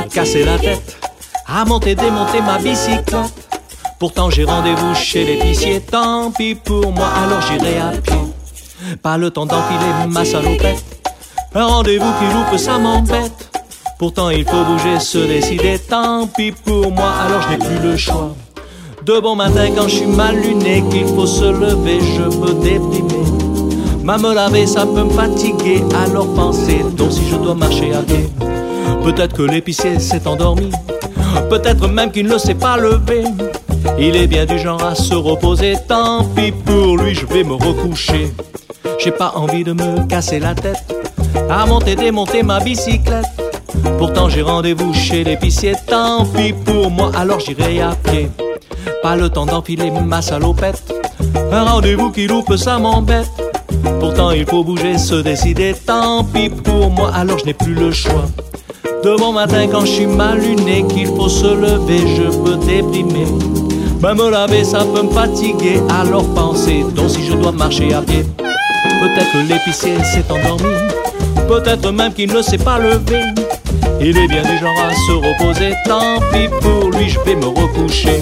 casser la tête à monter, démonter ma bicyclette. Pourtant j'ai rendez-vous chez l'épicier, tant pis pour moi, alors j'irai à pied. Pas le temps d'enfiler ma salopette, un rendez-vous qui loupe, ça m'embête. Pourtant il faut bouger, se décider, tant pis pour moi, alors je n'ai plus le choix. De bon matin quand je suis mal luné, qu'il faut se lever, je peux déprimer. Me laver, ça peut me fatiguer, alors pensez donc si je dois marcher à pied. Peut-être que l'épicier s'est endormi, peut-être même qu'il ne s'est pas levé. Il est bien du genre à se reposer, tant pis pour lui, je vais me recoucher. J'ai pas envie de me casser la tête à monter, démonter ma bicyclette. Pourtant j'ai rendez-vous chez l'épicier, tant pis pour moi, alors j'irai à pied. Pas le temps d'enfiler ma salopette, un rendez-vous qui loupe, ça m'embête. Pourtant il faut bouger, se décider, tant pis pour moi, alors je n'ai plus le choix. De bon matin quand je suis mal luné, qu'il faut se lever, je peux déprimer. Me laver, ça peut me fatiguer, alors pensez donc si je dois marcher à pied. Peut-être que l'épicier s'est endormi, peut-être même qu'il ne s'est pas levé. Il est bien du genre à se reposer, tant pis pour lui, je vais me recoucher.